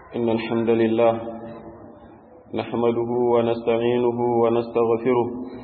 إن الحمد لله نحمده ونستعينه ونستغفره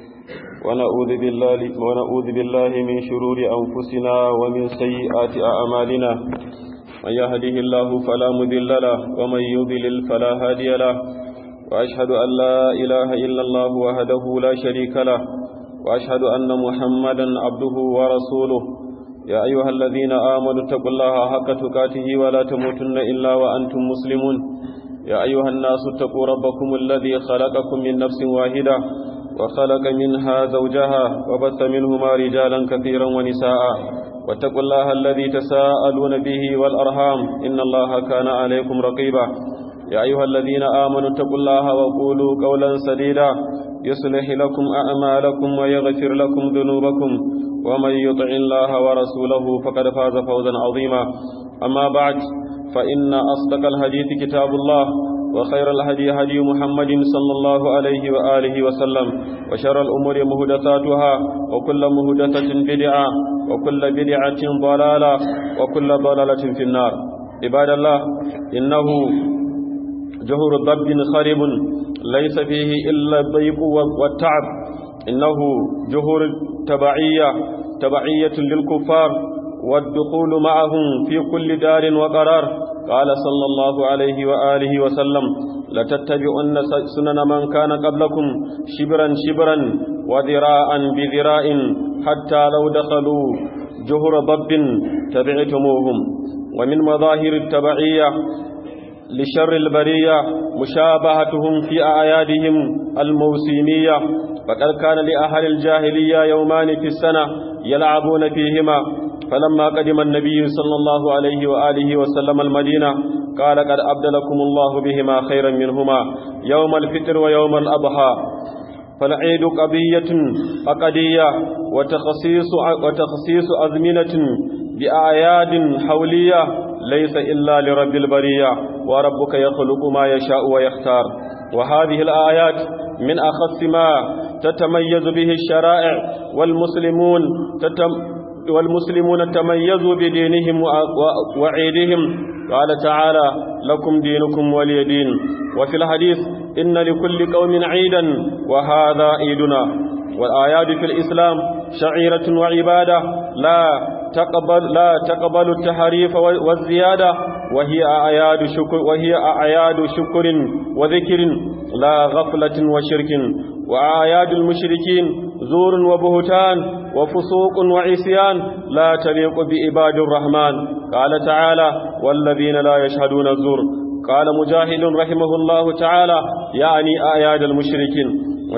ونعوذ بالله من شرور أنفسنا ومن سيئات أعمالنا. من يهده الله فلا مضل له ومن يضلل فلا هادي له، وأشهد أن لا إله إلا الله وحده لا شريك له، وأشهد أن محمدا عبده ورسوله. يا أيها الذين آمنوا اتقوا الله حق تقاته ولا تموتن إلا وأنتم مسلمون. يا أيها الناس اتقوا ربكم الذي خلقكم من نفس واحدة وخلق منها زوجها وبث منهما رجالا كثيرا ونساء، واتقوا الله الذي تساءلون به والأرحام إن الله كان عليكم رقيبا. يا أيها الذين آمنوا اتقوا الله وقولوا قولا سديدا يصلح لكم أعمالكم ويغفر لكم ذنوبكم، ومن يطع الله ورسوله فقد فاز فوزا عظيما. أما بعد، فإن أصدق الحديث كتاب الله، وخير الهدي هدي محمد صلى الله عليه وآله وسلم، وشر الأمور مهدثاتها، وكل مهدثة بدعة، وكل بدعة ضلالة، وكل ضلالة في النار. عباد الله، إنه جهر ضب خرب ليس فيه إلا الضيق والتعب. إنه جهر تبعية للكفار والدخول معهم في كل دار وقرار. قال صلى الله عليه وآله وسلم: لتتبعن سنن من كان قبلكم شبرا شبرا وذراعا بذراع حتى لو دخلوا جهر ضب تبعتموهم. ومن مظاهر التبعية لشر البرية مشابهتهم في أعيادهم الموسمية، فقد كان لأهل الجاهلية يومان في السنة يلعبون فيهما، فلما قدم النبي صلى الله عليه وآله وسلم المدينة قال: قد أبدلكم الله بهما خيرا منهما، يوم الفطر ويوم الأضحى. فالعيد قضية عقدية وتخصيص أزمنة بأعياد حولية ليس إلا لرب البرية، وربك يخلق ما يشاء ويختار. وهذه الآيات من أخص ما تتميز به الشرائع، والمسلمون تميزوا بدينهم وعيدهم. قال تعالى: لكم دينكم ولي دين. وفي الحديث: إن لكل قوم عيدا وهذا عيدنا. والآيات في الإسلام شعيرة وعبادة لا تقبل التحريف والزيادة، وهي أعياد شكر وذكر لا غفلة وشرك. وأعياد المشركين زور وبهتان وفسوق وعصيان لا تليق بعباد الرحمن. قال تعالى: والذين لا يشهدون الزور. قال مجاهد رحمه الله تعالى: يعني أعياد المشركين.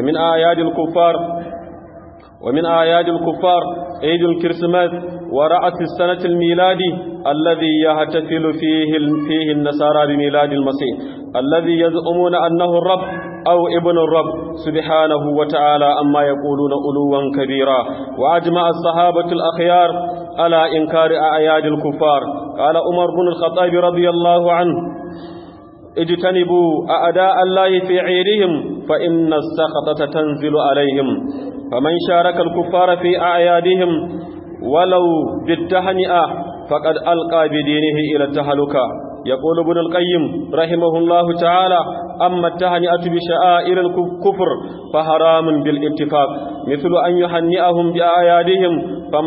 ومن أعياد الكفار عيد الكريسماس ورأس السنة الميلادي الذي يحتفل فيه النصارى بميلاد المسيح الذي يزعمون أنه الرب أو ابن الرب سبحانه وتعالى أما يقولون علوا كبيرا. وأجمع الصحابة الأخيار على إنكار أعياد الكفار. قال عمر بن الخطاب رضي الله عنه: اجتنبوا أعداء الله في عيدهم فإن السخطة تنزل عليهم. فمن شارك الكفار في أعيادهم ولو بالتهنئة فقد ألقى بدينه إلى التهلكة. يقول ابن القيم رحمه الله تعالى: أما التهنئة بشعائر الكفر فحرام بالاتفاق، مثل أن يهنئهم بأعيادهم.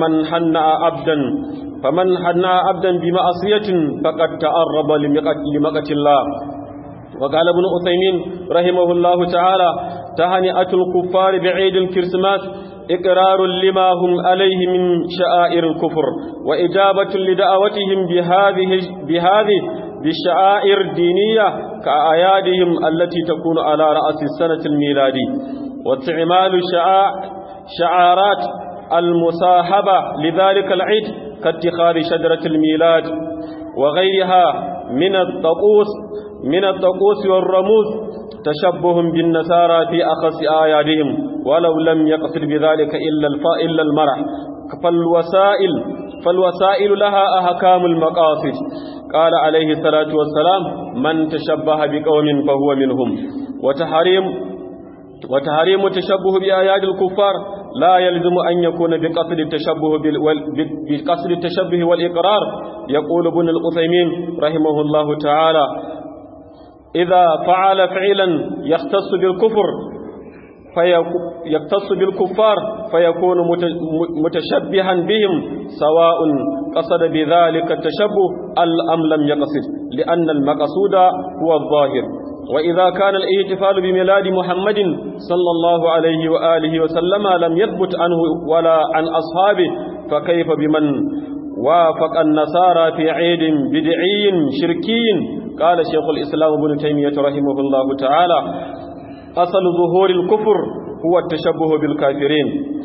فمن هنأ عبدا بمعصية فقد تقرب لمقت الله. وقال ابن عثيمين رحمه الله تعالى: تهنئة الكفار بعيد الكريسماس إقرار لما هم عليه من شعائر الكفر، وإجابة لدعوتهم بهذه بالشعائر الدينية كأعيادهم التي تكون على رأس السنة الميلادي. واستعمال شعارات المصاحبة لذلك العيد كاتخاذ شجرة الميلاد وغيرها من الطقوس والرموز تشبه بالنصارى في أخص أعيادهم، ولو لم يقصد بذلك إلا المرح. فالوسائل لها أحكام المقاصد. قال عليه الصلاة والسلام: من تشبه بقوم فهو منهم. وتحريم التشبه بآيات الكفار لا يلزم أن يكون بقصد التشبه والإقرار. يقول ابن العثيمين رحمه الله تعالى: إذا فعل فعلا يختص بالكفار فيكون متشبها بهم، سواء قصد بذلك التشبه أم لم يقصد، لأن المقصود هو الظاهر. وإذا كان الاحتفال بميلاد محمد صلى الله عليه وآله وسلم لم يثبت عنه ولا عن أصحابه، فكيف بمن وافق النصارى في عيد بدعي شركي؟ قال شيخ الإسلام ابن تيمية رحمه الله تعالى: أصل ظهور الكفر هو التشبه بالكافرين،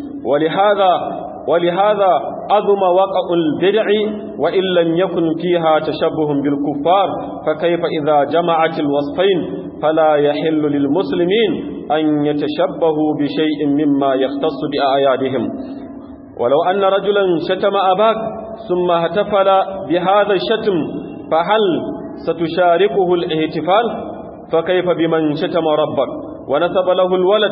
ولهذا عظم وقع البدع وإن لم يكن فيها تشبه بالكفار، فكيف إذا جمعت الوصفين؟ فلا يحل للمسلمين أن يتشبهوا بشيء مما يختص بأعيادهم. ولو أن رجلا شتم أباك ثم احتفل بهذا الشتم، فهل ستشاركه الاحتفال؟ فكيف بمن شتم ربك ونسب له الولد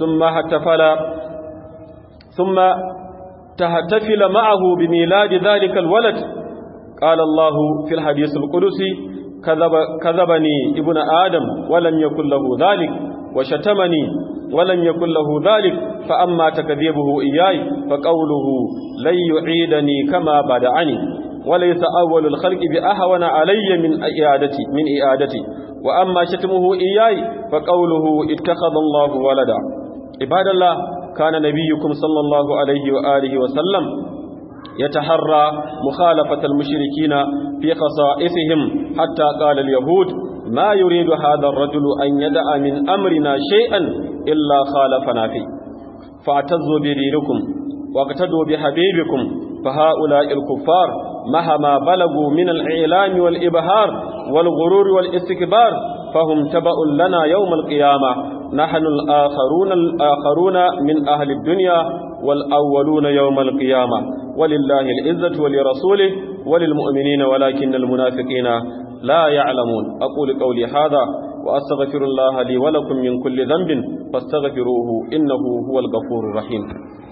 ثم تحتفل معه بميلاد ذلك الولد؟ قال الله في الحديث القدسي: كذبني ابن آدم ولم يكن له ذلك، وشتمني ولم يكن له ذلك، فأما تكذيبه إياي فقوله لن يعيدني كما بدعني، وليس أول الخلق بأهون علي من إعادتي، وأما شتمه إياي فقوله اتخذ الله ولدا. عباد الله، كان نبيكم صلى الله عليه وآله وسلم يتحرى مخالفة المشركين في خصائصهم، حتى قال اليهود: ما يريد هذا الرجل أن يدع من أمرنا شيئا إلا خالفنا فيه. فاعتزوا بدينكم واقتدوا بحبيبكم، فهؤلاء الكفار مهما بلغوا من الإعلام والإبهار والغرور والاستكبار فهم تبع لنا يوم القيامة، نحن الآخرون من أهل الدنيا والأولون يوم القيامة، ولله العزة ولرسوله وللمؤمنين ولكن المنافقين لا يعلمون. أقول قولي هذا وأستغفر الله لي ولكم من كل ذنب فاستغفروه إنه هو الغفور الرحيم.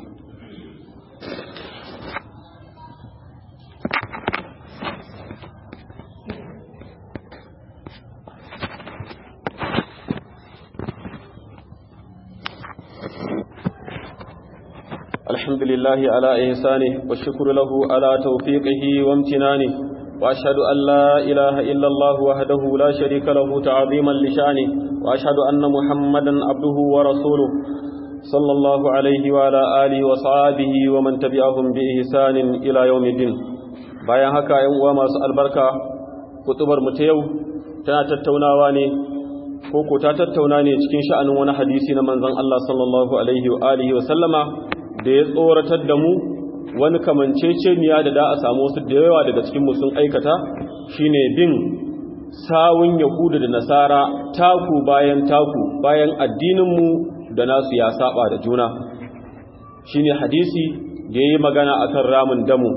الحمد لله على إحسانه والشكر له على توفيقه وامتنانه، وأشهد أن لا إله إلا الله وحده لا شريك له تعظيما لشانه، وأشهد أن محمدا عبده ورسوله صلى الله عليه وعلى آله وصحبه ومن تبعهم بإحسان إلى يوم الدين. bayan haka ‘yan uwa masu albarka, kutubar mu ta yau tana tattaunawa ne ko ta tattauna ne cikin sha'anin wani hadisi na manzon Allah sallallahu alaihi wa alihi wa sallama da ya tsoratar da mu wani kamanceceniya da a samu wasu da yawa daga cikin mu sun aikata, shine bin sawun Yahudu da Nasara taku bayan addinin mu da nasu ya saba da juna. Shine hadisi da yayi magana akan ramin damu.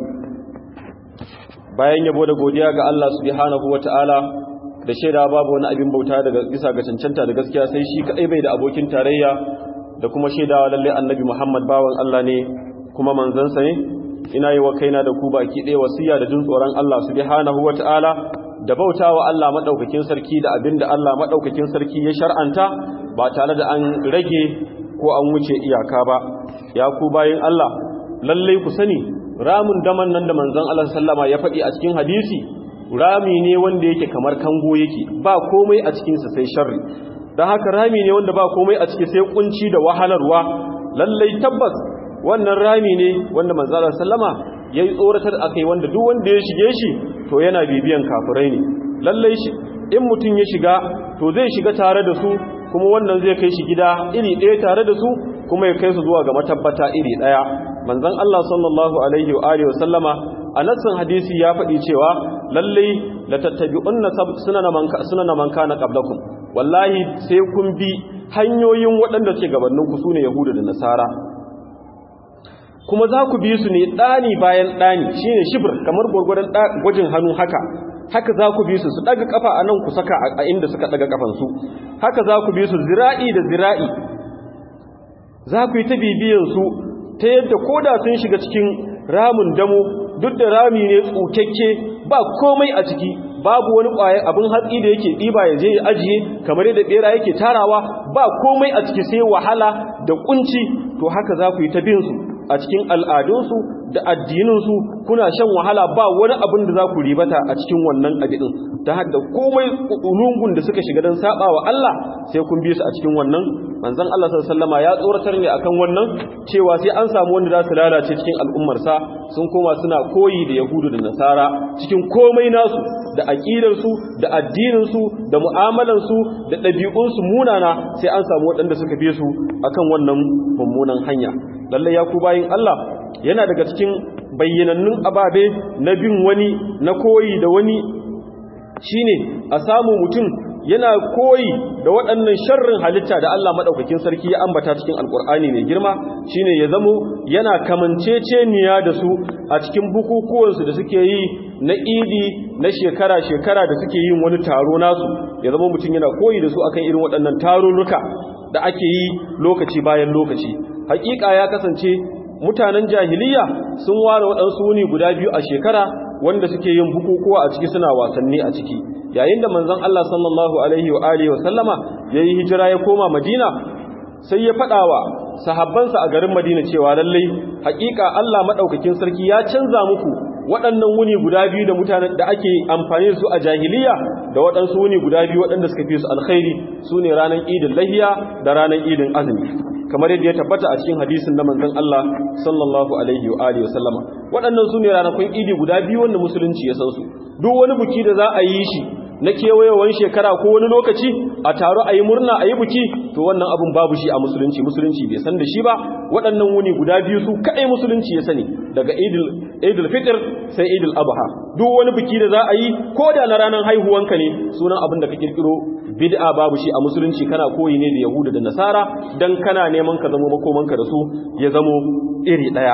Bayan yabo da godiya ga Allah subhanahu wataala da shaida babu wani abin bauta daga bisa ga cancanta da gaskiya sai shi kadai bai da abokin tarayya, da kuma shaidawa lalle annabi Muhammad bawan Allah ne kuma manzansa ne. Ina yi wa kaina da ku baki ɗaya wasiya da jin tsoron Allah subhanahu wataala da bautawa Allah madaukakin sarki da abinda Allah madaukakin sarki ya shar'anta ba tare da an rage ko an wuce iyaka ba. Ya ku bayin Allah, lalle ku sani ramin daman nan da manzon Allah sallama ya faɗi a cikin hadisi rami ne wanda yake kamar kango yake, ba komai a cikinsa sai sharri. don haka rami ne wanda ba komai a ciki sai kunci da wahalarwa. Lallai tabbas wannan rami ne wanda manzo Allah sallama yayi tsoratar akai, wanda duk wanda ya shige shi to yana bibiyan kafirai ne. Lallai shi in mutun ya shiga to zai shiga tare da su, kuma wannan zai kai shi gida iri ɗaya tare da su, kuma ya kai su zuwa ga matabbata iri ɗaya. Manzon Allah sallallahu alaihi wa alihi wa sallama a nassin hadisi ya faɗi cewa lallai la tattabi'unna sunana man kana qablakum, wallahi sai kun bi hanyoyin waɗanda ke gabaninku sune Yahudu da Nasara, kuma za ku bi su ne ɗani bayan ɗani, shine shibr, kamar gurgurdan gwajin hannu haka za ku bi su daga kafa a nan ku saka a inda suka daga kafansu, haka za ku bi su zira'i da zira'i, za ku yi ta bibiyan su ta yadda koda sun shiga cikin ramin damo, duk da rami ne tsukekke ba komai a ciki, babu wani ƙwayar abin hatsi da yake ɗiba ya je ya ajiye kamar yadda ɓera yake tarawa, ba komai a ciki sai wahala da kunci. To haka za ku yi ta bin su a cikin al'adunsu da addininsu, kuna shan wahala, ba wani abin da za ku ribata a cikin wannan abin, ta hada komai lungun da suka shiga don saba wa Allah sai kun bi su a cikin wannan. Manzon Allah sallallahu alaihi ya tsoratar ne akan wannan, cewa sai an samu wanda za su lalace cikin al'ummarsa, sun koma suna koyi da Yahudu da Nasara cikin komai nasu, da aqidarsu da addininsu da mu'amalansu da ɗabi'unsu munana, sai an samu waɗanda suka bi su akan wannan mummunan hanya. Lallai ya ku bayin Allah, yana daga cikin bayyanannun ababe na bin wani, na koyi da wani, shine a samu mutum yana koyi da waɗannan sharrin halitta da Allah maɗaukakin sarki ya ambata cikin alƙur'ani mai girma, shine ya zamo yana kamanceceniya da su a cikin bukukuwansu da suke yi na idi na shekara-shekara da suke yin wani taro nasu, ya zama mutum yana koyi da su akan irin waɗannan tarurruka da ake yi lokaci bayan lokaci. Hakika ya kasance mutanen jahiliya sun ware waɗansu wuni guda biyu a shekara wanda suke yin bukukuwa a ciki, suna wasanni a ciki. Yayin da manzon Allah sallallahu alaihi wa alihi wa sallama yayi hijira ya koma Madina, sai ya faɗawa sahabbansa a garin Madina cewa lallai hakika Allah madaukakin sarki ya canza muku waɗannan wuni guda biyu da mutanen da ake amfani da su a jahiliya da waɗansu wuni guda biyu waɗanda suka fi su alkhairi, sune ranar Idul Lahiya da ranar Idul Azmi, kamar yadda ya tabbata a cikin hadisin na manzon Allah sallallahu alaihi wa alihi wasallama. Waɗannan sune ranakun idi guda biyu wanda musulunci ya san su. Duk wani buki da za a yi shi na kewayewan shekara ko wani lokaci a taro a yi murna a yi buki, to wannan abun babu shi a musulunci bai san da shi ba. Waɗannan wuni guda biyu su kaɗai musulunci ya sani, daga idul fitr sai idul adha. Duk wani buki da za a yi, ko da na ranar haihuwanka ne, sunan abin da ka kirkiro bid'a, babu shi a musulunci, kana koyi ne da Yahuda da Nasara dan kana neman ka zama makomanka da su ya zamo iri daya.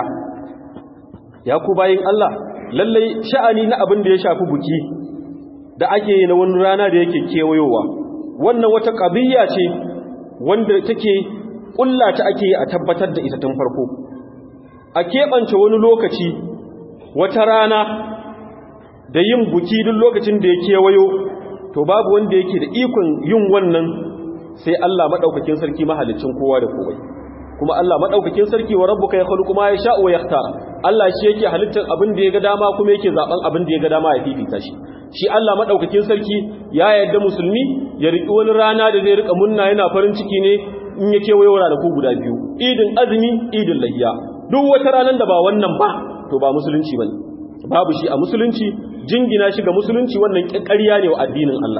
Ya ku bayin Allah, lallai sha'ani na abin da ya shafi buki da ake yi na wani rana da yake kewayowa, wannan wata qadiyya ce wanda take kullata ake yi a tabbatar da ita tun farko. A keɓance wani lokaci, wata rana da yin buki duk lokacin da ya kewayo, to babu wanda yake da ikon yin wannan sai Allah madaukakin sarki mahalicin kowa da komai. Kuma Allah madaukakin sarki wa rabbuka yakhluqu ma yasha'u wa yakhtar. Allah shi yake halittar abin da ya ga dama kuma yake zaben abin da ya ga dama ya fifita shi. Shi Allah madaukakin sarki ya yarda musulmi ya riƙi wani rana da zai rika munna yana farin ciki ne in ya kewayo ranaku guda biyu, idin azumi, idin layya. Duk wata ranar da ba wannan ba, to ba musulunci bane. Babu shi a musulunci, jingina shi ga musulunci wannan ƙarya ne wa addinin Allah.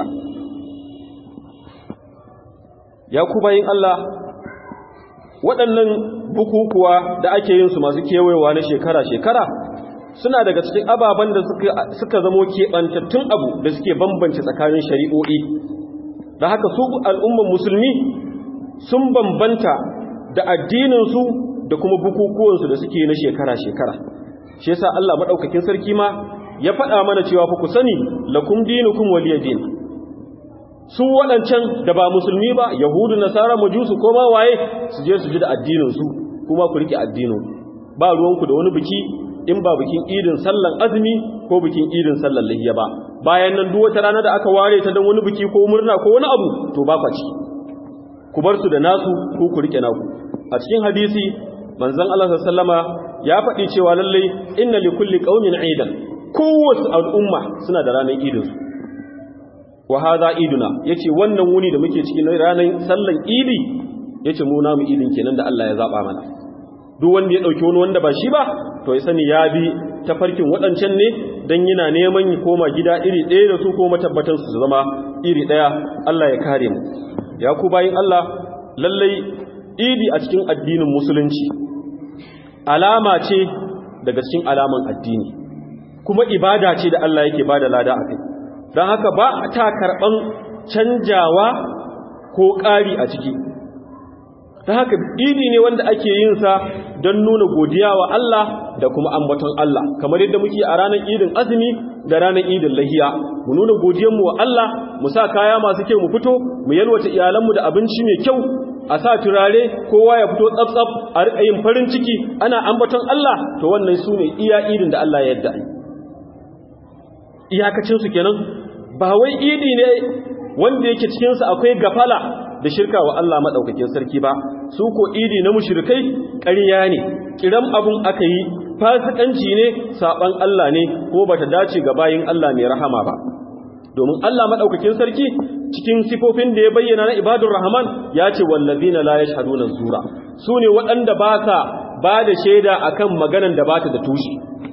Ya ku bayin Allah, waɗannan bukukuwa da ake yin su masu kewayewa na shekara-shekara suna daga cikin ababen da suka zamo keɓantattun abu da suke bambance tsakanin shari'o'i. Da haka su al'umman musulmi sun bambanta da addininsu da kuma bukukuwansu da suke na shekara-shekara. Shi yasa Allah maɗaukakin sarki ma ya faɗa mana cewa fa ku sani lakum dinukum waliyadin. Su waɗancan da ba musulmi ba, Yahudu, Nasara, Majusu ko ma waye, su je su ji da addininsu, kuma ku rike addinin. Ba ruwanku da wani biki in ba bikin idin sallan azumi ko bikin idin sallan lahiya ba. Bayan nan duk wata rana da aka ware ta don wani biki ko murna ko wani abu, to ba kwa ciki. Ku bar su da nasu ko ku rike naku. A cikin hadisi manzon Allah sallama ya faɗi cewa lallai inna likulli qaumin aidan. Kowace al'umma suna da ranar idinsu. Wa hadha iduna, yace wannan wuni da muke cikin ranar sallan idi, yace mu namu idin kenan da Allah ya zaba mana. Duk wanda ya dauki wani wanda ba shi ba, to ya sani ya bi tafarkin wadancan ne dan yana neman ya koma gida iri ɗaya da su ko matabbatan su zama iri ɗaya. Allah ya kare mu. Ya ku bayin Allah, lallai idi a cikin addinin musulunci alama ce daga cikin alaman addini, kuma ibada ce da Allah yake bada lada a kai. Don haka ba ta karɓan canjawa ko ƙari a ciki. Ta haka idi ne wanda ake yin sa don nuna godiya wa Allah da kuma ambaton Allah, kamar yadda muke a ranar idin azumi da ranar idin lahiya. Mu nuna godiyanmu wa Allah, mu sa kaya masu kyau mu fito, mu yalwata iyalanmu da abinci mai kyau, a sa turare, kowa ya fito tsaf-tsaf, a riƙa yin farin ciki, ana ambaton Allah, to wannan su ne iya idin da Allah ya yarda. Iyakacinsu kenan. ba wai idi ne wanda yake cikinsa akwai gafala da shirka wa Allah maɗaukakin sarki ba, su ko idi na mushrikai ƙarya ne, kiran abun aka yi, fasikanci ne, saɓan Allah ne, ko bata dace ga bayin Allah mai rahama ba. Domin Allah maɗaukakin sarki cikin sifofin da ya bayyana na ibadur rahman ya ce wallazina la yashhaduna zura, su ne waɗanda ba sa ba da shaida akan maganan da bata da tushe,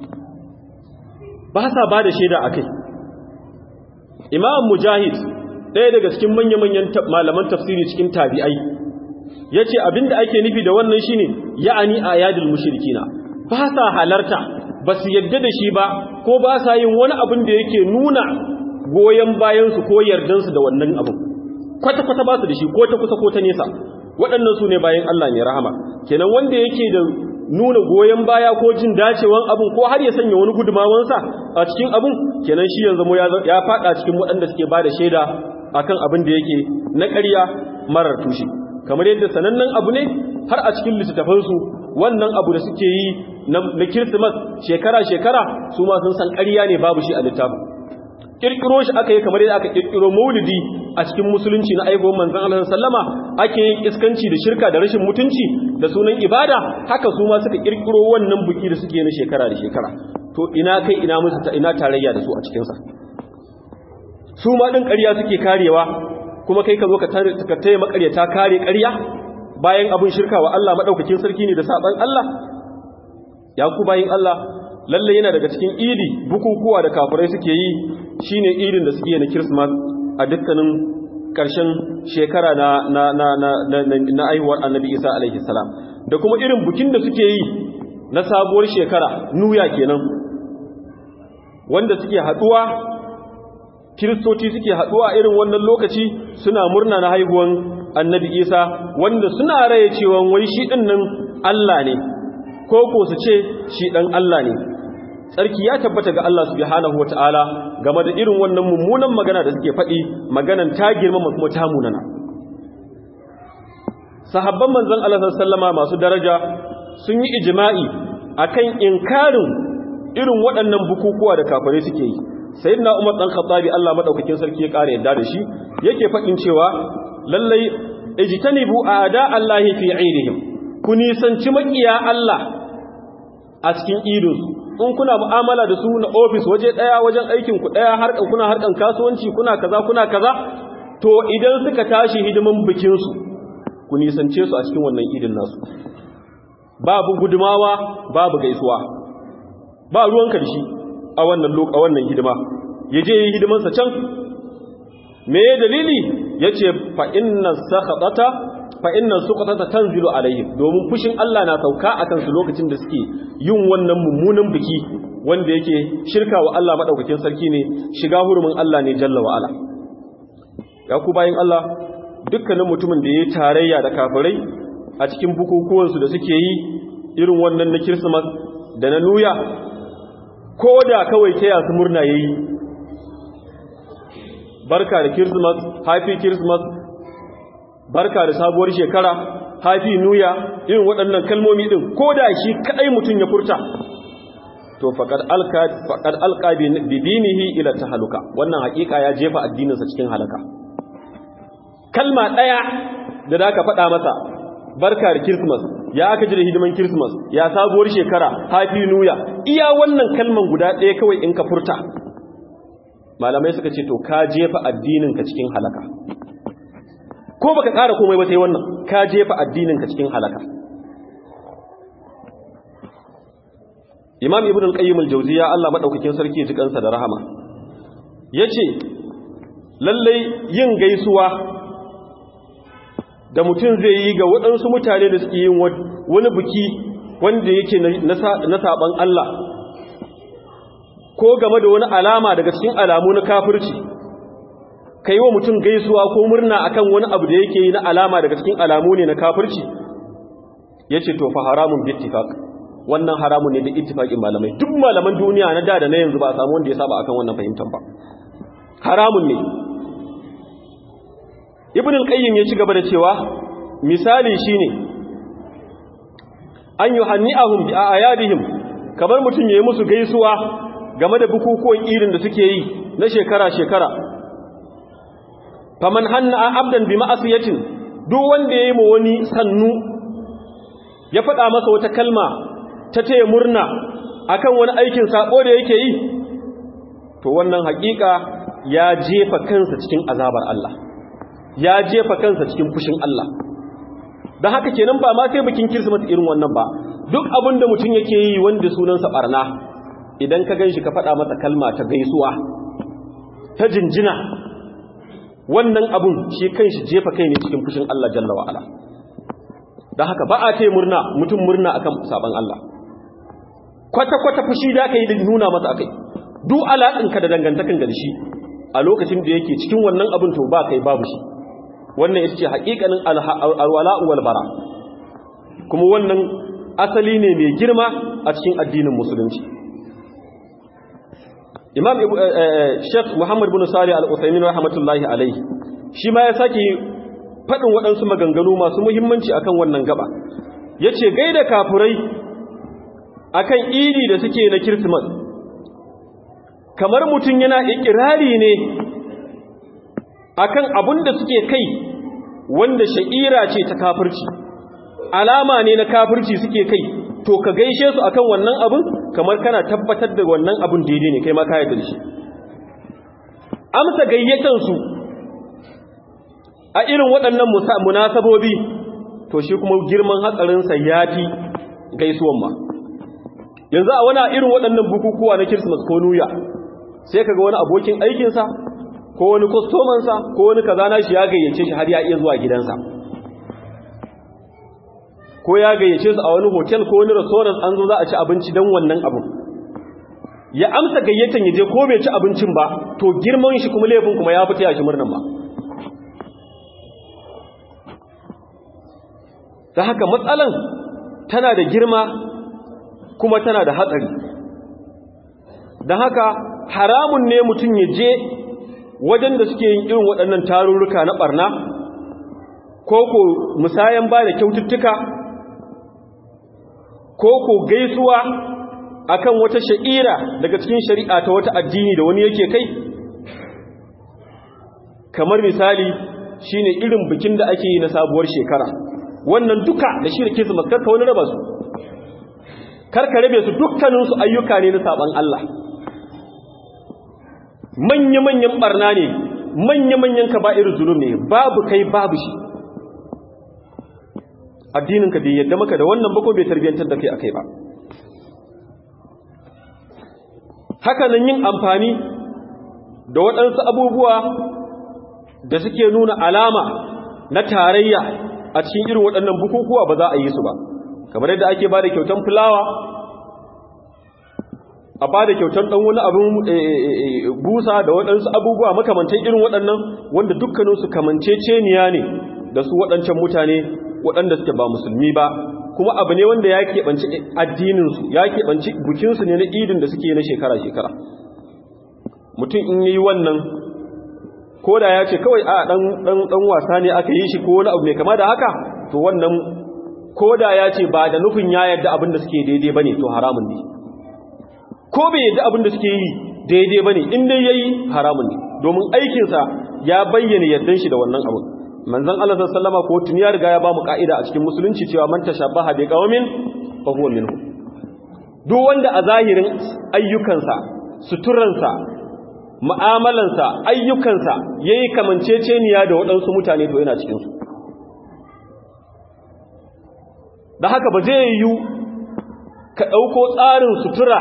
ba sa ba da shaida akai. Imam Mujahid, ɗaya daga cikin manya-manyan malaman tafsiri cikin tabi'ai, ya ce abinda ake nufi da wannan shi ne ya'ani a yadil mushrikina, ba sa halarta, ba su yadda da shi ba, ko ba sa yin wani abin da yake nuna goyon bayansu ko yardansu da wannan abin. Kwata-kwata ba su da shi ko ta kusa ko ta nesa, waɗannan su ne bayan Allah mai rahama. Kenan wanda yake da nuna goyon baya ko jin dacewan abin ko har ya sanya wani gudumawansa a cikin abin, kenan shi yanzu ya faɗa cikin waɗanda suke ba da shaida akan abin da yake na ƙarya marar tushe. Kamar yadda sanannen abu ne har a cikin littattafansu wannan abu da suke yi na Kirsimas shekara-shekara su ma sun san ƙarya ne, babu shi a littafin. Ƙirƙiro shi aka yi kamar yadda aka ƙirƙiro maulidi a cikin musulunci na aihuwar manzon Allah sallama, ake yin iskanci da shirka da rashin mutunci da sunan ibada, haka su ma suka ƙirƙiro wannan buki da suke na shekara da shekara. To ina kai ina musu ina tarayya da su a cikinsa. Su ma ɗin ƙarya suke karewa, kuma kai ka zo ka taya maƙaryata kare ƙarya bayan abin shirka wa Allah maɗaukakin sarki ne da saɓan Allah. Ya ku bayin Allah, lalle yana daga cikin idi bukukuwa da kafirai suke yi shine idin da suke na Christmas a dukkanin ƙarshen shekara na aihuwar Annabi Isa alaihi salam, da kuma irin bukin da suke yi na sabuwar shekara nuya kenan, wanda suke haɗuwa Kiristoci suke haɗuwa irin wannan lokaci suna murna na haihuwan Annabi Isa, wanda suna raye cewa wai shi ɗin nan Allah ne, ko su ce shi ɗan Allah ne. Tsarki ya tabbata ga Allah subhanahu wata'ala game da irin wannan mummunan magana da suke faɗi, maganan ta girmama kuma ta munana. Sahabban manzon Allah sallama masu daraja sun yi ijma'i akan inkarin irin waɗannan bukukuwa da kafirai suke yi. Sayyidina Umar dan Khattabi Allah madaukakin sarki ya kare yadda da shi yake faɗin cewa lallai ijtanibu a'da Allahi fi 'idihim, ku nisanci makiya Allah a cikin idinsu. In kuna mu'amala da su na ofis waje daya, wajen aikin ku daya, kuna harkan kasuwanci, kuna kaza, to idan suka tashi hidiman bikin su ku nisance su a cikin wannan idin nasu. Babu gudumawa, babu gaisuwa, ba ruwanka da shi a wannan hidima, yaje yi hidiman sa can. Me dalili? Yace fa inna suqata tanzilu alaihim, domin fushin Allah na sauka akan su lokacin da suke yin wannan mummunan biki wanda yake shirka wa Allah madaukakin sarki ne, shiga hurumin Allah ne jalla wa ala. Ya ku bayin Allah, dukkanin mutumin da yayi tarayya da kafirai a cikin bukukuwan su da suke yi irin wannan na Christmas da na Nuya, ko da kawai taya su murna yayi, barka da Christmas, happy Christmas, barka da sabuwar shekara, happy new year, irin waɗannan kalmomi din ko da shi kadai mutun ya furta, to faqad alqa bi dinihi ila tahaluka, wannan hakika ya jefa addininsa cikin halaka. Kalma daya da zaka faɗa masa, barka da Christmas, ya aka ji da hidiman Christmas, ya sabuwar shekara, happy new year, iya wannan kalman guda daya kawai in ka furta, malamai suka ce to ka jefa addininka cikin halaka. Ko baka ƙara komai ba sai wannan, ka jefa addininka cikin halaka. Imam Ibn al-Qayyim al-Jawziyya Allah madaukakin sarki ya ji kansa da rahama, yace lallai yin gaisuwa da mutum zai yi ga waɗansu mutane da suke yin wani biki wanda yake na saban Allah, ko game da wani alama daga cikin alamu na kafirci, ka yi wa mutum gaisuwa ko murna akan wani abu da yake yi na alama daga cikin alamu ne na kafirci, ya ce to fa haramun bi ittifaq, wannan haramun ne da ittifaqin malamai. Duk malaman duniya na da na yanzu ba a samu wanda ya saba akan wannan fahimtar ba, haramun ne. Ibn al-Qayyim ya ci gaba da cewa misali shine an yuhanni'ahum bi ayadihim, kamar mutum yayi musu gaisuwa game da bukukuwan irin da suke yi na shekara-shekara, faman hanna abdan bi ma'asiyatin, duk wanda yayi ma wani sannu ya faɗa masa wata kalma ta taya murna akan wani aikin sabo da yake yi, to wannan haƙiƙa ya jefa kansa cikin azabar Allah, ya jefa kansa cikin fushin Allah. don haka kenan ba ma sai bikin Kirsimeti irin wannan ba, duk abin da mutum yake yi wanda sunansa barna, idan ka ganshi ka faɗa masa kalma ta gaisuwa ta jinjina, wannan abun shi kanshi jefa kai ne cikin fushin Allah jalla wa ala. don haka ba a ce murna mutum murna akan saban Allah, kwata-kwata fushi da aka yi da nuna masa akai, duk alaƙinka da dangantakan da shi a lokacin da yake cikin wannan abin to ba kai babu shi. Wannan ita ce haƙiƙanin alwala'u wal bara, kuma wannan asali ne mai girma a cikin addinin musulunci. Imam Sheikh Muhammad bin Salih Al-Utsaimin rahmatullahi alaihi shi ma ya sake faɗin waɗansu maganganu masu muhimmanci akan wannan gaba. Yace gaida kafurai akan idi da suke na Kirsimas kamar mutum yana ikirari ne akan abin da suke kai wanda sha'ira ce ta kafirci, alama ne na kafirci suke kai, to ka gaishe su akan wannan abin kamar kana tabbatar da wannan abin daidai ne, kai ma ka yarda da shi. Amsa gayyatan su a irin waɗannan munasabobi, to shi kuma girman hatsarin sa yafi gaisuwan ma. Yanzu a wani irin waɗannan bukukuwa na Christmas ko New Year, sai kaga wani abokin aikinsa ko wani kwastomansa ko wani kaza na shi ya gayyace shi har ya iya zuwa gidansa, ko ya gayyace su a wani hotel ko wani restaurant, an zo za a ci abinci don wannan abin. Ya amsa gayyatan ya je ko bai ci abincin ba, to girman shi kuma laifin kuma ya fita ya shi murnan ba. Ta haka matsalan tana da girma kuma tana da hatsari. Don haka haramun ne mutum ya je wajen da suke yin irin waɗannan tarurruka na ɓarna, ko musayan ba da kyaututtuka, ko gaisuwa akan wata sha'ira daga cikin shari'a ta wata addini da wani yake kai. Kamar misali shine irin bikin da ake yi na sabuwar shekara, wannan duka da shi da Kirsimas karka wani raba su, karka rabe su, dukkaninsu ayyuka ne na saban Allah, manya-manyan barna ne, manya-manyan kaba'ir zulum ne, babu kai babu shi. Addininka bai yadda maka da wannan ba ko bai tarbiyantar da kai akai ba. Haka nan yin amfani da waɗansu abubuwa da suke nuna alama na tarayya a cikin irin waɗannan bukukuwa ba za a yi su ba, kamar yadda ake ba da kyautan fulawa, a ba da kyautar ɗan wani abin busa da waɗansu abubuwa makamantan irin waɗannan, wanda dukkaninsu kamanceceniya ne da su waɗancan mutane waɗanda suke ba musulmi ba, kuma abu ne wanda ya keɓanci addininsu, ya keɓanci bukinsu ne na idin da suke na shekara-shekara. Mutum in yi wannan, ko da ya ce kawai a ɗan wasa ne aka yi shi ko wani abu mai kama da haka, to wannan ko da ya ce ba da nufin ya yarda abin da suke daidai ba ne, to haramun ne. Ko bai yadda abin da suke yi daidai ba ne, in dai ya yi haramun ne, domin aikinsa ya bayyana yardan shi da wannan abin. Manzon Allah sallama ko tun ya riga ya ba mu ka'ida a cikin musulunci cewa man tashabbaha bi qaumin fa huwa minhu. Duk wanda a zahirin ayyukansa, suturansa, mu'amalansa, ayyukansa yayi kamanceceniya da waɗansu mutane, to yana cikin su. Da haka ba zai yiwu ka ɗauko tsarin sutura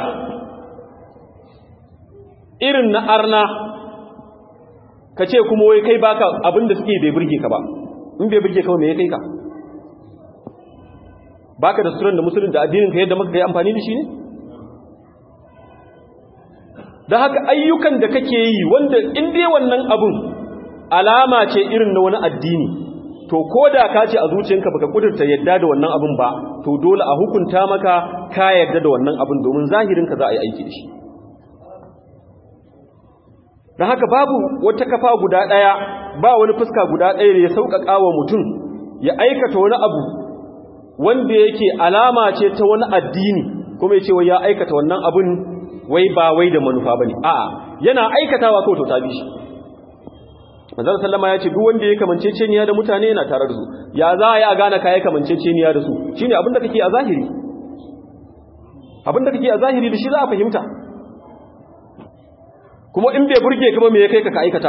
irin na arna ka ce kuma wai kai baka abinda suke bai burge ka ba. In bai burge ka me ya kai ka? Baka da suturan da musulun da addinin ka yadda muka yi amfani da shi ne? Da haka ayyukan da kake yi wanda in dai wannan abun alama ce irin na wani addini, to ko da ka ce a zuciyanka baka kudurta yadda da wannan abun ba, to dole a hukunta maka ka yadda da wannan abun, domin zahirinka za a yi aiki da shi. Da haka babu wata kafa guda ɗaya, ba wani fuska guda ɗaya da ya sauƙaƙa wa mutum ya aikata wani abu wanda yake alama ce ta wani addini, kuma ya ce wai ya aikata wannan abun wai ba wai da manufa ba ne. A'a, yana aikatawa kawai to ta bi shi. manzon sallama ya ce duk wanda ya kamanceceniya da mutane yana tare da su. Ya za a yi a gane kai kamanceceniya da su shine abinda kake a zahiri, abinda kake a zahiri da shi za a fahimta. Kuma in bai burge ka ba me ya kai ka aikata?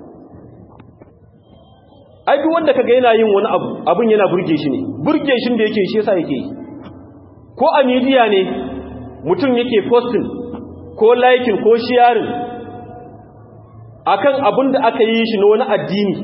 Ai duk wanda kaga yana yin wani abu abin yana burge shi ne, burge shin da yake shi yasa yake yi. Ko a media ne mutum yake posting ko liking ko sharing akan abin da aka yi shi na wani addini,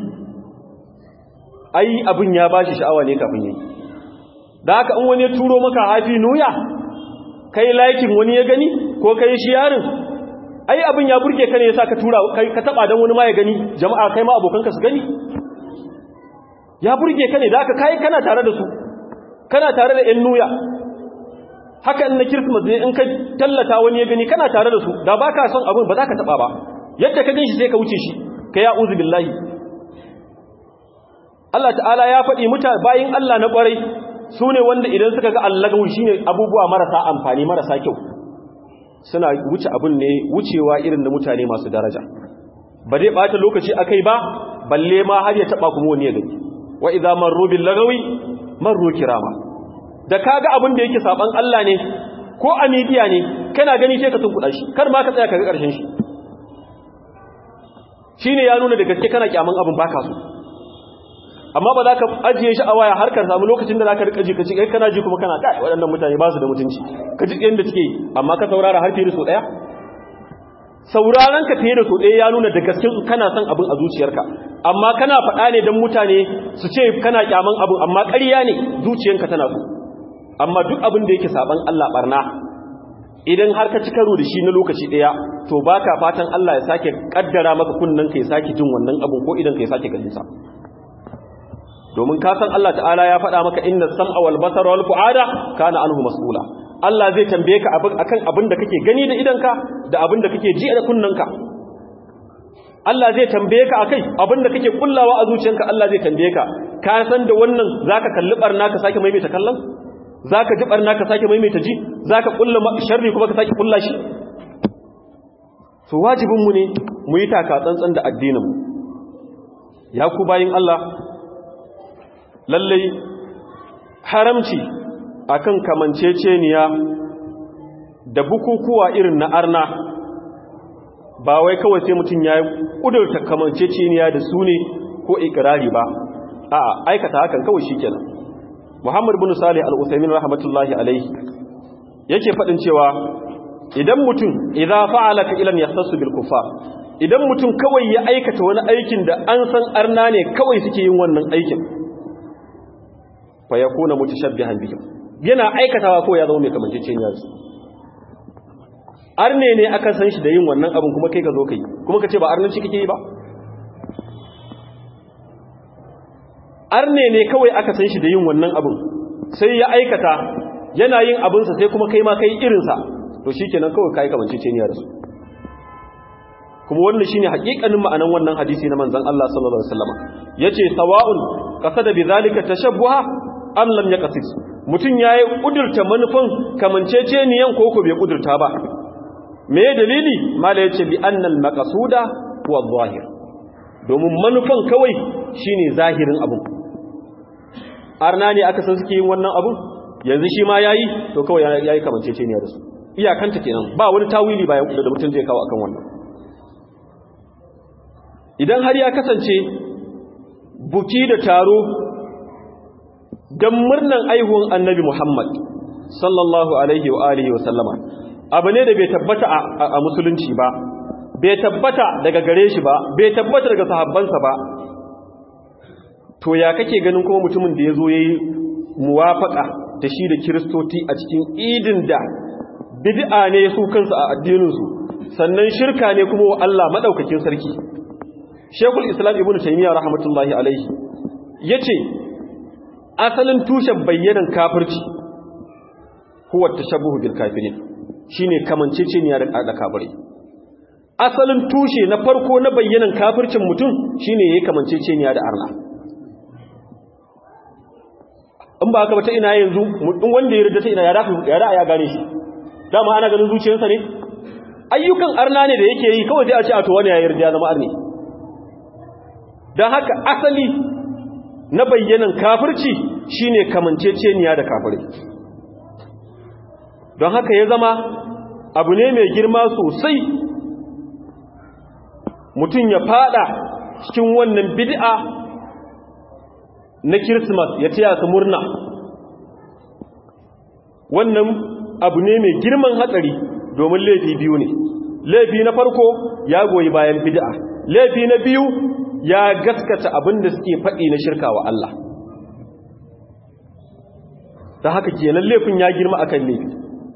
ai abin ya bashi sha'awa ne kafin yayi. Da haka in wani ya turo maka happy new year kai liking wani ya gani ko kai sharing, ai abin ya burge ka ne yasa ka tura ka taba dan wani ma ya gani, jama'a kai ma abokanka su gani. Ya burge ka ne da haka kai kana tare da su, kana tare da ƴan nuya. Haka in na Christmas ne in ka tallata wani ya gani kana tare da su, da baka son abin ba za ka taba ba, yadda ka ganshi sai ka wuce shi, ka ya uzu billahi. Allah ta'ala ya faɗi bayin Allah na ƙwarai su ne wanda idan suka ga allagawu shine abubuwa marasa amfani marasa kyau, suna wuce abin ne wucewa irin da mutane masu daraja, ba dai ɓata lokaci akai ba balle ma har ya taɓa kuma wani ya gani. Wa idza marru bil lagawi marru kirama. Da kaga abin da yake saban Allah ne ko a media ne kana gani sai ka tunkuda shi, kar ma ka tsaya ka ga karshen shi. Shine ya nuna da gaske kana kyaman abin baka so. Amma ba za ka ajiye shi a waya har ka samu lokacin da zaka rika ji ka ci kai kana ji kuma kana kai waɗannan mutane ba su da mutunci. Ka ji yanda suke amma ka saurara har fiye da so daya. Sauraron ka fiye da so ɗaya ya nuna da gaske kana son abin a zuciyarka, amma kana faɗa ne don mutane su ce kana kyaman abin, amma ƙarya ne zuciyarka tana so. Amma duk abin da yake saban Allah barna idan har ka ci karo da shi na lokaci ɗaya, to baka fatan Allah ya sake kaddara maka kunnen ka ya sake jin wannan abin ko idan ka ya sake ganin sa. Domin ka san Allah ta'ala ya faɗa maka inna sam'a wal basara wal fu'ada kana anhu mas'ula. Allah zai tambaye ka akan abin da kake gani da idanka da abin da kake ji da kunnanka. Allah zai tambaye ka akai abin da kake kullawa a zuciyanka, Allah zai tambaye ka. Ka san da wannan zaka kalli barna ka sake maimaita kallon? Zaka ji barna ka sake maimaita ji? Zaka kulla sharri kuma ka sake kulla shi? So wajibin mu ne mu yi taka tsantsan da addinin mu. Ya ku bayin Allah, lalle haramci akan kamanceceniya da bukukuwa irin na arna ba wai kawai sai mutum ya kudurta kamanceceniya da su ne ko ikirari ba, a'a aikata hakan kawai shikenan. Muhammad bin Salih al-Utsaimin rahmatullahi alaihi yake fadin cewa idan mutum idza fa'ala fi'lan yahtassu bil kufar, idan mutum kawai ya aikata wani aikin da an san arna ne kawai suke yin wannan aikin, fa yakuna mutashabbihan bihim, yana aikatawa ko ya zama mai kamanceceniya su. Arne ne aka san shi da yin wannan abin kuma kai ka zo kai kuma ka ce ba arnanci kake yi ba. Arne ne kawai aka san shi da yin wannan abin sai ya aikata yana yin abinsa sai kuma kai ma kai irinsa, to shi kenan kawai ka yi kamanceceniya da su. Kuma wannan shine hakikanin ma'anan wannan hadisi na manzon Allah sallallahu alaihi wasallam, yace sawa'un qasada bi zalika tashabbuha am lam yaqsid. Mutum yayi kudurta manufan kamanceceniyan ko bai kudurta ba. Me dalili? Mala yace bi annal maqsuda huwa adh-dhahir. Domin manufan kawai shine zahirin abu. Arna ne aka san suke yin wannan abu, yanzu shi ma yayi, to kawai yayi kamanceceniya da su. Iyakanta kenan, ba wani tawili bayan da mutum zai kawo akan wannan. Idan har ya kasance buki da taro don murnan aihuwan annabi Muhammad sallallahu alaihi wa alihi wa sallama abu ne da bai tabbata a musulunci ba, bai tabbata daga gare shi ba, bai tabbata daga sahabbansa ba, to ya kake ganin kuma mutumin da ya zo ya yi muwafaƙa da shi da kiristoci a cikin idin da bid'a ne su kansu a addininsu, sannan shirka ne kuma wa Allah maɗaukakin sarki. Shekul Islam Ibn Taymiyyah rahmatullahi alaihi yace asalin tushen bayyanan kafirci huwa tashabbuhu bil kafirin, shine kamanceceniya da kafirai. Asalin tushe na farko na bayyanan kafircin mutum shine yayi kamanceceniya da arna. In ba haka ba ta ina yanzu in wanda ya rida ta ina ya gane shi, dama ana ganin zuciyarsa ne, ayyukan arna ne da yake yi kawai sai a ce a to wani ya yarda ya zama arne. don haka asali na bayyanan kafirci shine kamanceceniya da kafirai. Don haka ya zama abu ne mai girma sosai mutum ya fada cikin wannan bid'a na Christmas ya taya su murna. Wannan abu ne mai girman hatsari domin laifi biyu ne. Laifi na farko ya goyi bayan bid'a, laifi na biyu ya gaskata abin da suke faɗi na shirka wa Allah. Da haka kenan laifin ya girma akan laifi.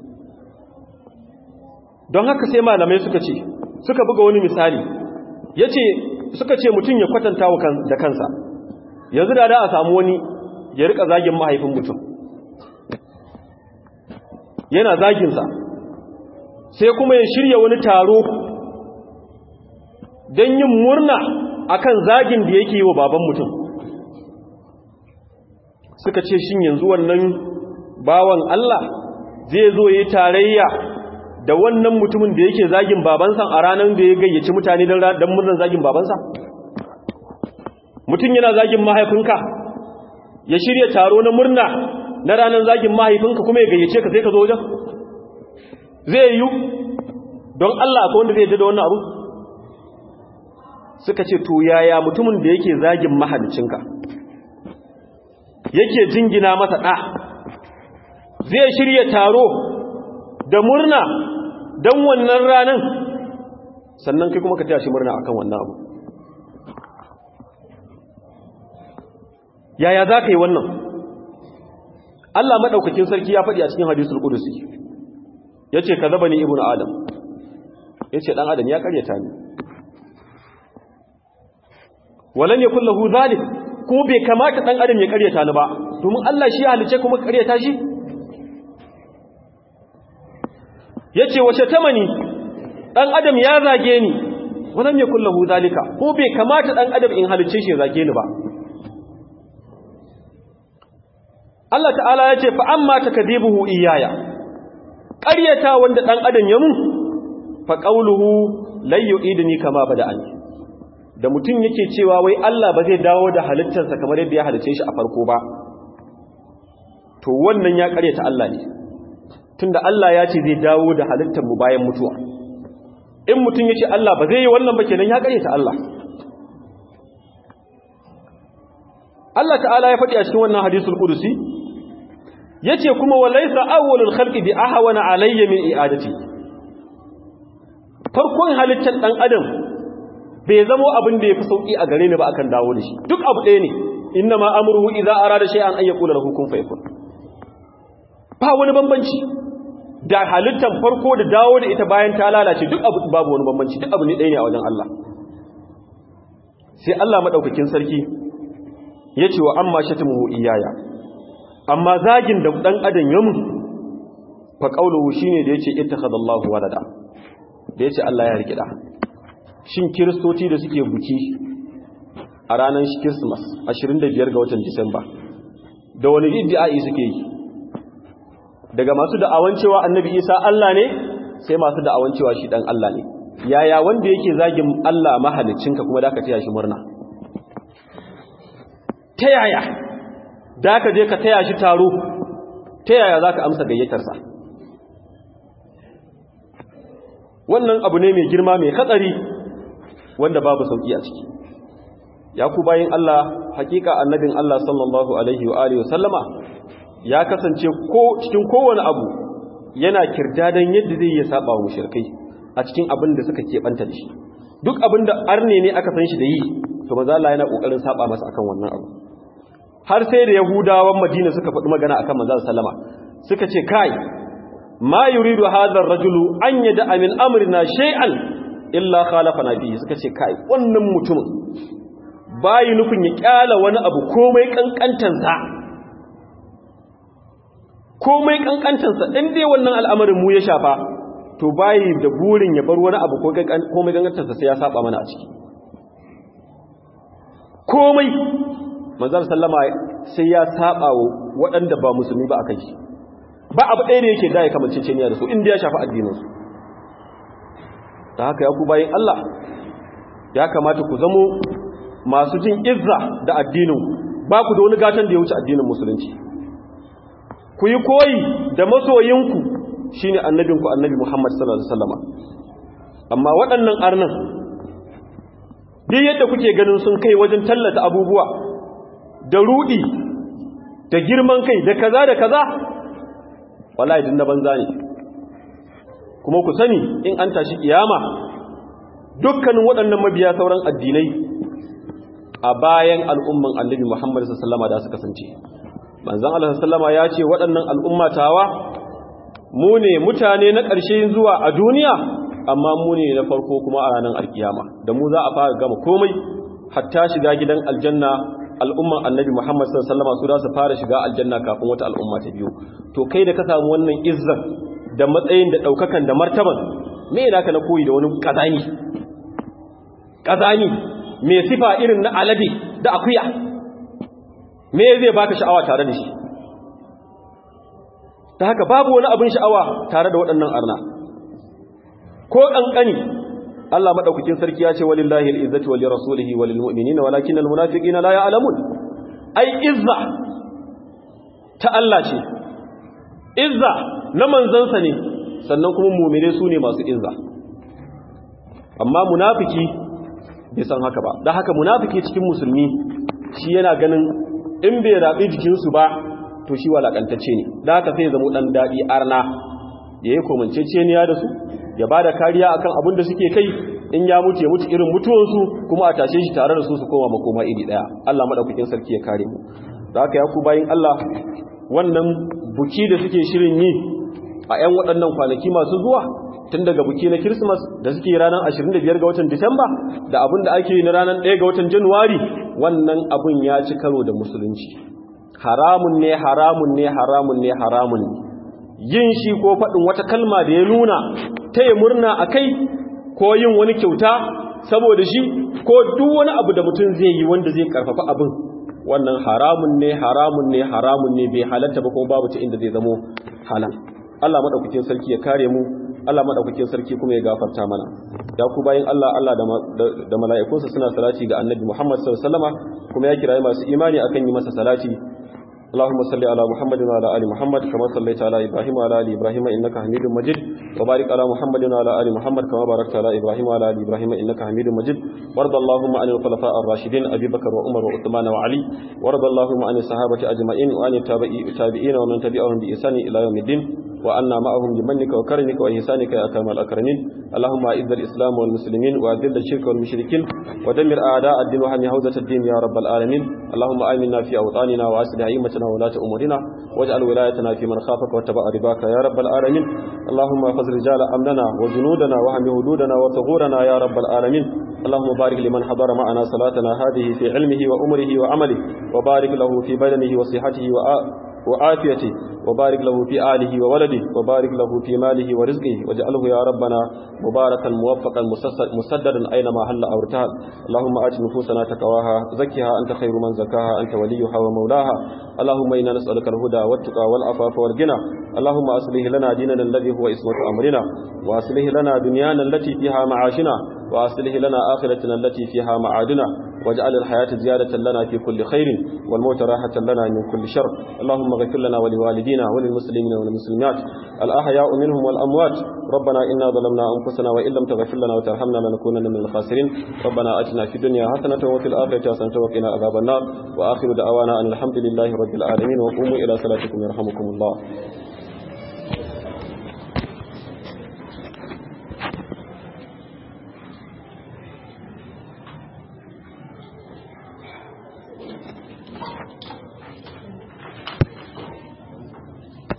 Don haka sai malamai suka buga wani misali, suka ce mutum ya kwatanta da kansa. Yanzu da a samu wani ya rika zagin mahaifin mutum, yana zaginsa, sai kuma ya shirya wani taro don yin murna akan zagin da yake yi wa baban mutum. Suka ce shin yanzu wannan bawan Allah zai zo yi tarayya da wannan mutumin da yake zagin babansa a ranar da ya gayyaci mutane don murnar zagin babansa? Mutum yana zagin mahaifinka ya shirya taro na murna na ranar zagin mahaifinka kuma ya gayyace ka sai ka zo wajen? Zai yi don Allah ko wanda zai da wannan abu? Suka ce to yaya mutumin da yake zagin mahalicinka yake jingina masa ɗa zai shirya taro da murna don wannan ranar, sannan kai kuma ka taya shi murna akan wannan abu? Yaya za ka yi wannan? Allah maɗaukakin sarki ya faɗi a cikin hadisul qudusi, ya ce ka zaba ni ibn adam, ya ce ɗan adam ya ƙaryata ni, walan ya kullahu zalik, ko bai kamata ɗan adam ya ƙaryata ni ba, domin Allah shi ya halice kuma ƙaryata shi. Ya ce wace tamani, ɗan adam ya zage ni, walan ya kullahu zalika, ko bai kamata ɗan adam in halice shi ya zage ni ba. Allah ta'ala ya ce fa'amma ta kadibuhu iyaya, ƙaryata wanda ɗan adam ya mun, faƙauluhu layyo idini kama ba da ani. Da mutum yake cewa wai Allah ba zai dawo da halittarsa kamar yadda ya halice shi a farko ba, to wannan ya ƙaryata Allah ne, tunda Allah ya ce zai dawo da halittarmu bayan mutuwa. In mutum ya ce Allah ba zai yi wannan ba kenan ya ƙaryata Allah. Allah ta'ala ya faɗi a cikin wannan hadisul qudusi, yace kuma walaysa awwalul khalqi bi ahwana alayya min i'adati. Farkon halittar dan adam bai zamo abin da yafi sauki a gare ni ba akan dawo da shi. Duk abu ɗaya ne, inna ma amruhu idza arada shay'an an yaqula lahu kun fayakun. Ba wani bambanci da halittar farko da dawo da ita bayan ta lalace, duk abu babu wani bambanci, duk abu ne ɗaya ne a wajen Allah. Sai Allah madaukakin sarki yace wa amma shatamuhu iyaya, amma zagin da dan adam ya mun fa qauluhu shine da yace ittakhadallahu walada, da yace Allah ya rike da. Shin kiristoci da suke buki a ranar Christmas 25 ga watan Disamba da wani iddiai suke yi? Daga masu da'awan cewa Annabi Isa Allah ne sai masu da'awan cewa shi dan Allah ne. Yaya wanda yake zagin Allah mahaliccinka kuma da ka taya shi murna? Ta yaya da ka je ka taya shi taro, ta yaya za ka amsa gayyatarsa? Wannan abu ne mai girma mai hatsari wanda babu sauki a ciki. Ya ku bayin Allah, hakika annabin Allah sallallahu alaihi wa alihi wasallama ya kasance cikin kowane abu yana kirdadan yadda zai yi saba wa mushrikai a cikin abin da suka keɓanta da shi. Duk abin da arne ne aka san shi da yi, to manzo Allah yana kokarin saba masa akan wannan abu. Har sai da Yahudawan Madina suka faɗi magana akan manzo sallama, suka ce kai ma yuridu hadha ar-rajulu an yada'a min amrina shay'an illa khalafana bihi. Suka ce kai wannan mutumin bayi nufin ya kyala wani abu komai kankantansa in dai wannan al'amarin mu ya shafa, to bayi da burin ya bar wani abu komai kankantansa sai ya saba mana a ciki. Komai manzon sallama sai ya saba wa waɗanda ba musulmi ba akai shi. Ba abu ɗaya ne yake da ya kamanceceniya da su inda ya shafi addininsu. Da haka ya ku bayin Allah, ya kamata ku zamo masu jin izza da addinin ba ku da wani gatan da ya wuce addinin musulunci. Ku yi koyi da masoyinku shine annabinku annabi Muhammad sallallahu alaihi wasallam. Amma waɗannan arnan duk yadda kuke ganin sun kai wajen tallata abubuwa da rudi da girman kai da kaza wallahi din na banza ne. Kuma ku sani in an tashi kiyama dukkanin waɗannan mabiya sauran addinai a bayan al'umman annabi Muhammad sallallahu alaihi wasallam da suka kasance. Manzon Allah sallallahu alaihi wasallam ya ce waɗannan al'ummatawa mu ne mutane na ƙarshe zuwa a duniya, amma mu ne na farko kuma a ranar alkiyama. Da mu za a fara gama komai, hatta shiga gidan aljanna al'umman annabi Muhammad sallallahu alaihi wasallam su za su fara shiga aljanna kafin wata al'umma ta biyo. To kai da ka samu wannan izzar da matsayin da ɗaukakan da martaban, me yana ka na koyi da wani ƙazani mai sifa irin na alade da akuya? Me zai baka sha'awa tare da shi? Ta haka babu wani abin sha'awa tare da waɗannan arna ko ƙanƙani. Allah maɗaukakin sarki ya ce walillahi al'izzati wa lirasulihi wa lilmu'minina walakin almunafiqina la ya'lamun. Ai izza ta Allah ce, izza na manzansa ne, sannan kuma mu'mine su ne masu izza. Amma munafiki bai san haka ba. Da haka munafiki cikin musulmi shi yana ganin in bai rabi jikinsu ba to shi walakantacce ne. Da haka sai ya zama dan dadi arna, yayi komanceceniya da su, ya bada kariya akan abin da suke kai, in ya mutu ya mutu irin mutuwansu, kuma a tashe shi tare da su su koma makoma iri daya. Allah madaukakin sarki ya kare mu. Da haka ya ku bayin Allah, wannan buki da suke shirin yi a 'yan waɗannan kwanaki masu zuwa, tun daga buki na Christmas da suke ranar 25 ga watan Disamba da abin da ake yi na ranar 1 ga watan Januwari, wannan abin ya ci karo da musulunci. Haramun ne, haramun ne, haramun ne, haramun ne. Yin shi ko faɗin wata kalma da ya nuna ta yi murna a kai, ko yin wani kyauta saboda shi, ko duk wani abu da mutum zai yi wanda zai karfafa abin, wannan haramun ne, haramun ne, haramun ne, bai halatta ba kuma babu ta inda zai zamo halal. Allah madaukakin sarki ya kare mu, Allah madaukakin sarki kuma ya gafarta mana. Ya ku bayin Allah, Allah da mala'ikunsa suna salati ga Annabi Muhammad sallallahu alaihi wasallam, kuma ya kirayi masu imani akan yi masa salati. اللهم صل على محمد وعلى ال محمد كما صليت على ابراهيم وعلى ال ابراهيم انك حميد مجيد وبارك على محمد وعلى ال محمد كما باركت على ابراهيم وعلى ال ابراهيم انك حميد مجيد وارض اللهم عن الخلفاء الراشدين ابي بكر وعمر وعثمان وعلي وارض اللهم عن الصحابه اجمعين وعن التابعين ومن تبعهم باحسان الى يوم الدين وأنا معهم بمنك وكرمك وإحسانك يا أكرم الأكرمين. اللهم أعز الإسلام والمسلمين وأذل الشرك والمشركين ودمر أعداء الدين وحمي حوزة الدين يا رب العالمين. اللهم آمنا في أوطاننا وأصلح أئمتنا وولاة أمورنا واجعل ولايتنا في من خافك واتبع رضاك يا رب العالمين. اللهم احفظ رجال أمننا وجنودنا وحمي حدودنا وثغورنا يا رب العالمين. اللهم بارك لمن حضر معنا صلاتنا هذه في علمه وأمره وعمله، وبارك له في بدنه وصحته وعافيته، وبارك له في آله وولده، وبارك له في ماله ورزقه، واجعله يا ربنا مباركا موفقا مسددا أينما هل أو ارتهل. اللهم آت نفوسنا تقواها، زكها أنت خير من زكاها، أنت وليها ومولاها. اللهم إنا نسألك الهدى والتقى والعفاف والغنى. اللهم أصلح لنا ديننا الذي هو عصمة أمرنا، وأصلح لنا دنيانا التي فيها معاشنا، وأصلح لنا آخرتنا التي فيها معادنا، واجعل الحياة زيادة لنا في كل خير والموت راحة لنا من كل شر. اللهم اغفر لنا ولوالدينا وللمسلمين والمسلمات الأحياء منهم والأموات. ربنا إنا ظلمنا أنفسنا وإن لم تغفر لنا وترحمنا لنكونن من الخاسرين. ربنا آتنا في الدنيا حسنة وفي الآخرة حسنة وقنا عذاب النار. وآخر دعوانا أن الحمد لله رب العالمين، وقوموا إلى صلاتكم يرحمكم الله.